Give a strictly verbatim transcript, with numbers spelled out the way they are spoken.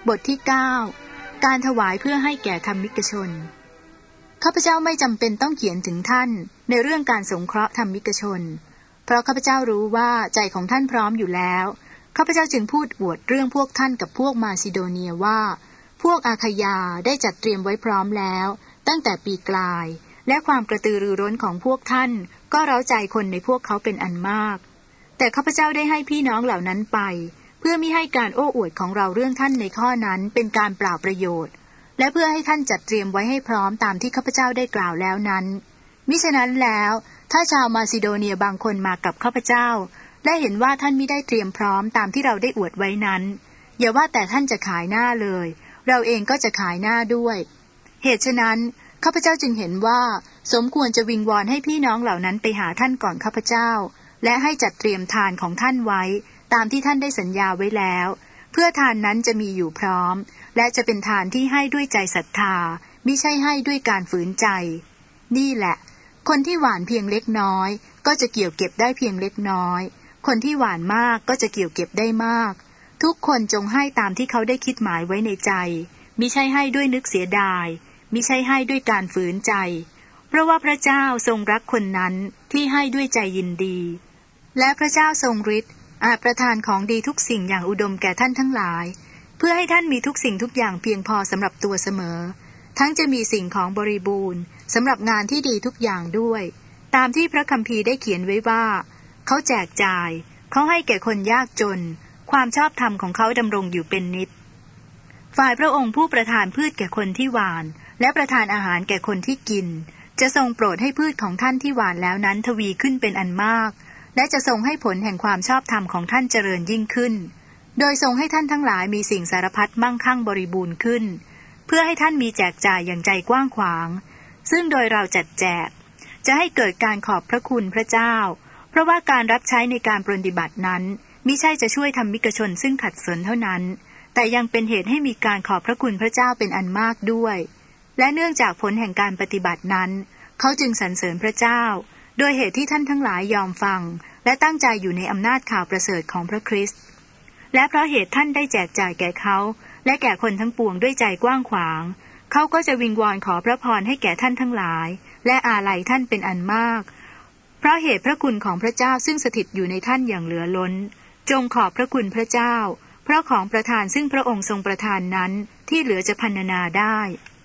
บทที่เก้าการถวายเพื่อให้แก่ธรรมิกชนข้าพเจ้าไม่จำเป็นต้องเขียนถึงท่านในเรื่องการสงเคราะห์ธรรมิกชนเพราะข้าพเจ้ารู้ว่าใจของท่านพร้อมอยู่แล้วข้าพเจ้าจึงพูดอวดเรื่องพวกท่านกับพวกมาซิโดเนียว่าพวกอาคายาได้จัดเตรียมไว้พร้อมแล้วตั้งแต่ปีกลายและความกระตือรือร้นของพวกท่านก็เร้าใจคนในพวกเขาเป็นอันมากแต่ข้าพเจ้าได้ให้พี่น้องเหล่านั้นไปเพื่อมิให้การโอ้อวดของเราเรื่องท่านในข้อนั้นเป็นการเปล่าประโยชน์และเพื่อให้ท่านจัดเตรียมไว้ให้พร้อมตามที่ข้าพเจ้าได้กล่าวแล้วนั้นมิฉะนั้นแล้วถ้าชาวมาซิโดเนียบางคนมากับข้าพเจ้าและเห็นว่าท่านมิได้เตรียมพร้อมตามที่เราได้อวดไว้นั้นอย่าว่าแต่ท่านจะขายหน้าเลยเราเองก็จะขายหน้าด้วยเหตุฉะนั้นข้าพเจ้าจึงเห็นว่าสมควรจะวิงวอนให้พี่น้องเหล่านั้นไปหาท่านก่อนข้าพเจ้าและให้จัดเตรียมทานของท่านไว้ตามที่ท่านได้สัญญาไว้แล้วเพื่อทานนั้นจะมีอยู่พร้อมและจะเป็นทานที่ให้ด้วยใจศรัทธามิใช่ให้ด้วยการฝืนใจนี่แหละคนที่หว่านเพียงเล็กน้อยก็จะเกี่ยวเก็บได้เพียงเล็กน้อยคนที่หว่านมากก็จะเกี่ยวเก็บได้มากทุกคนจงให้ตามที่เขาได้คิดหมายไว้ในใจมิใช่ให้ด้วยนึกเสียดายมิใช่ให้ด้วยการฝืนใจเพราะว่าพระเจ้าทรงรักคนนั้นที่ให้ด้วยใจยินดีและพระเจ้าทรงฤทธิ์อาจประทานของดีทุกสิ่งอย่างอุดมแก่ท่านทั้งหลายเพื่อให้ท่านมีทุกสิ่งทุกอย่างเพียงพอสำหรับตัวเสมอทั้งจะมีสิ่งของบริบูรณ์สำหรับงานที่ดีทุกอย่างด้วยตามที่พระคัมภีร์ได้เขียนไว้ว่าเขาแจกจ่ายเขาให้แก่คนยากจนความชอบธรรมของเขาดำรงอยู่เป็นนิจฝ่ายพระองค์ผู้ประทานพืชแก่คนที่หว่านและประทานอาหารแก่คนที่กินจะทรงโปรดให้พืชของท่านที่หว่านแล้วนั้นทวีขึ้นเป็นอันมากและจะทรงให้ผลแห่งความชอบธรรมของท่านเจริญยิ่งขึ้นโดยทรงให้ท่านทั้งหลายมีสิ่งสารพัดมั่งคั่งบริบูรณ์ขึ้นเพื่อให้ท่านมีแจกจ่ายอย่างใจกว้างขวางซึ่งโดยเราจัดแจกจะให้เกิดการขอบพระคุณพระเจ้าเพราะว่าการรับใช้ในการปฏิบัตินั้นมิใช่จะช่วยธรรมิกชนซึ่งขัดสนเท่านั้นแต่ยังเป็นเหตุให้มีการขอบพระคุณพระเจ้าเป็นอันมากด้วยและเนื่องจากผลแห่งการปฏิบัตินั้นเขาจึงสรรเสริญพระเจ้าโดยเหตุที่ท่านทั้งหลายยอมฟังและตั้งใจอยู่ในอำนาจข่าวประเสริฐของพระคริสต์และเพราะเหตุท่านได้แจกจ่ายแก่เขาและแก่คนทั้งปวงด้วยใจกว้างขวางเขาก็จะวิงวอนขอพระพรให้แก่ท่านทั้งหลายและอาลัยท่านเป็นอันมากเพราะเหตุพระคุณของพระเจ้าซึ่งสถิตอยู่ในท่านอย่างเหลือล้นจงขอบพระคุณพระเจ้าเพราะของประทานซึ่งพระองค์ทรงประทานนั้นที่เหลือจะพรรณนาได้